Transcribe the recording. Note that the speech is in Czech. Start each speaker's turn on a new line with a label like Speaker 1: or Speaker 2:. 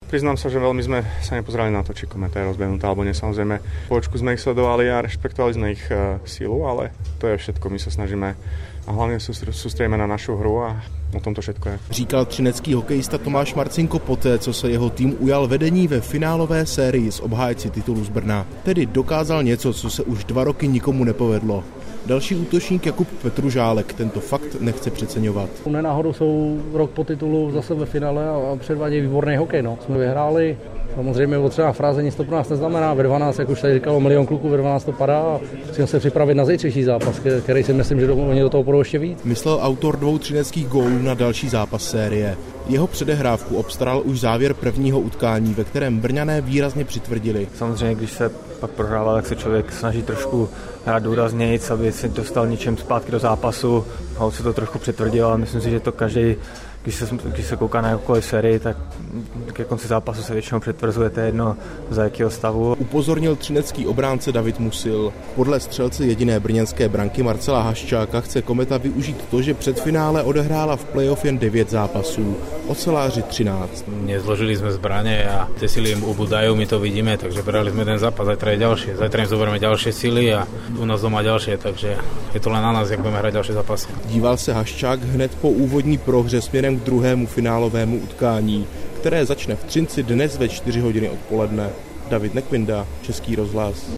Speaker 1: Priznám sa, že veľmi sme sa nepozerali na to, či kometa je rozbehnutá alebo nie. Samozrejme, počku sme ich sledovali a rešpektovali sme ich sílu, ale to je všetko. My sa snažíme a hlavne sústredíme na našu hru a o tom to všetko je.
Speaker 2: Říkal třinecký hokejista Tomáš Marcinko poté, co se jeho tým ujal vedení ve finálové sérii s obhájci titulu z Brna. Tedy dokázal něco, co se už 2 roky nikomu nepovedlo. Další útočník Jakub Petružálek tento fakt nechce přeceňovat.
Speaker 3: Nenáhodou jsou rok po titulu zase ve finále a předvádějí výborný hokej. Jsme vyhráli, samozřejmě otřená fráze nic to pro nás neznamená. Ve 12, jak už tady říkalo, milion kluků, ve 12 to padá a musíme se připravit na zítřejší zápas, který si myslím, že oni do toho budou ještě víc.
Speaker 2: Myslel autor 2 třineckých gólů na další zápas série. Jeho předehrávku obstaral už závěr prvního utkání, ve kterém Brňané výrazně přitvrdili.
Speaker 4: Samozřejmě, když se pak prohrává, tak se člověk snaží trošku hrát důraznějc, aby si dostal něčem zpátky do zápasu. Holt se to trošku přitvrdil, ale myslím si, že to každý, když se kouká na jakoukoliv sérii, tak ke konci zápasu se většinou přitvrzujete jedno za jakého stavu.
Speaker 2: Upozornil třinecký obránce David Musil. Podle střelce jediné brněnské branky Marcela Haščáka chce Kometa využít to, že před finále odehrála v playoff jen 9 zápasů, oceláři 13.
Speaker 5: Nezložili sme zbrane a tie sily im ubúdajú, my to vidíme, takže brali sme ten zápas, zajtra je ďalšie. Zajtra im zoberieme ďalšie sily a u nás doma ďalšie, takže je to len na nás, jak budeme hrať ďalšie zápasy.
Speaker 2: Díval se Haščák hned po úvodní prohře směrem k druhému finálovému utkání, které začne v Třinci dnes ve 4 hodiny odpoledne. David Nekvinda, Český rozhlas.